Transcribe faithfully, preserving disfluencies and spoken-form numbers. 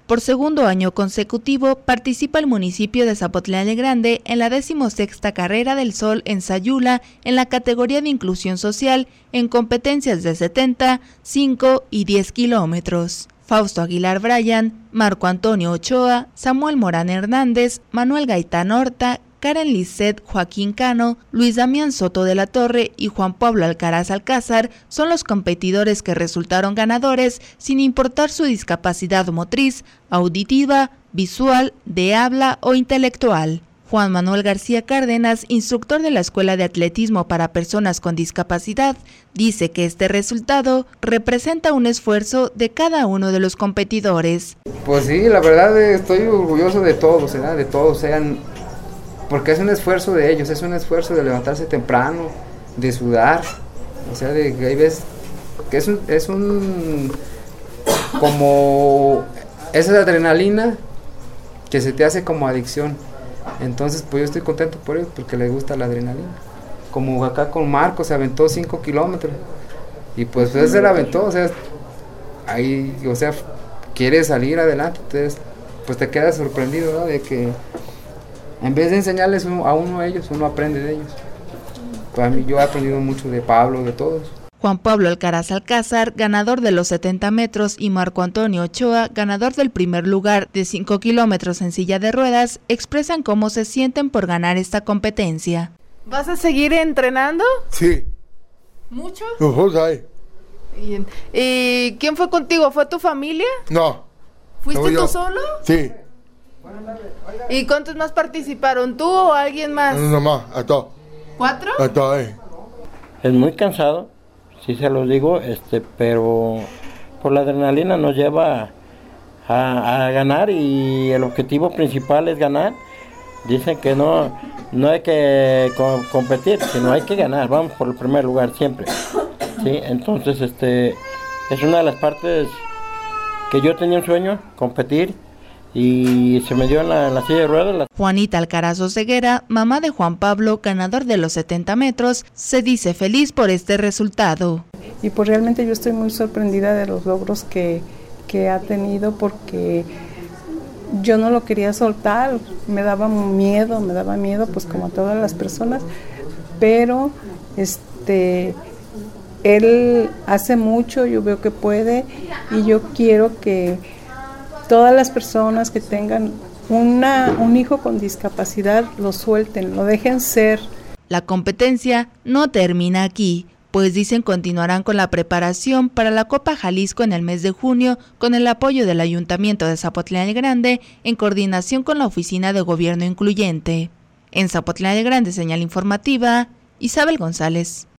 Por segundo año consecutivo participa el municipio de Zapotlán el Grande en la decimosexta Carrera del Sol en Sayula en la categoría de inclusión social en competencias de setenta, cinco y diez kilómetros. Fausto Aguilar Bryan, Marco Antonio Ochoa, Samuel Morán Hernández, Manuel Gaitán Horta, Karen Lisset Joaquín Cano, Luis Damián Soto de la Torre y Juan Pablo Alcaraz Alcázar son los competidores que resultaron ganadores sin importar su discapacidad motriz, auditiva, visual, de habla o intelectual. Juan Manuel García Cárdenas, instructor de la Escuela de Atletismo para Personas con Discapacidad, dice que este resultado representa un esfuerzo de cada uno de los competidores. Pues sí, la verdad estoy orgulloso de todos, ¿verdad? De todos, sean... porque es un esfuerzo de ellos, es un esfuerzo de levantarse temprano, de sudar, o sea, de que ahí ves que es un, es un, como, esa adrenalina que se te hace como adicción, entonces pues yo estoy contento por ellos, porque les gusta la adrenalina, como acá con Marco se aventó cinco kilómetros, y pues él se la aventó, o sea, ahí, o sea, quiere salir adelante, entonces pues te quedas sorprendido, ¿no? De que en vez de enseñarles a uno a ellos, uno aprende de ellos. Para mí, yo he aprendido mucho de Pablo, de todos. Juan Pablo Alcaraz Alcázar, ganador de los setenta metros, y Marco Antonio Ochoa, ganador del primer lugar de cinco kilómetros en silla de ruedas, expresan cómo se sienten por ganar esta competencia. ¿Vas a seguir entrenando? Sí. ¿Mucho? Uh-huh, Bien. ¿Y quién fue contigo? ¿Fue tu familia? No. ¿Fuiste no, tú solo? Sí. ¿Y cuántos más participaron? ¿Tú o alguien más? No más, a todos. ¿Cuatro? A todos, eh. Es muy cansado, sí se los digo, este, pero por la adrenalina nos lleva a, a ganar y el objetivo principal es ganar. Dicen que no, no hay que co- competir, sino hay que ganar, vamos por el primer lugar siempre. Sí, entonces este es una de las partes que yo tenía un sueño, competir. Y se me dio en la, en la silla de ruedas. La... Juanita Alcaraz Oseguera, mamá de Juan Pablo, ganador de los setenta metros, se dice feliz por este resultado. Y pues realmente yo estoy muy sorprendida de los logros que, que ha tenido, porque yo no lo quería soltar, me daba miedo, me daba miedo pues como a todas las personas, pero este... él hace mucho, yo veo que puede, y yo quiero que todas las personas que tengan una, un hijo con discapacidad lo suelten, lo dejen ser. La competencia no termina aquí, pues dicen continuarán con la preparación para la Copa Jalisco en el mes de junio con el apoyo del Ayuntamiento de Zapotlán el Grande en coordinación con la Oficina de Gobierno Incluyente. En Zapotlán el Grande, señal informativa, Isabel González.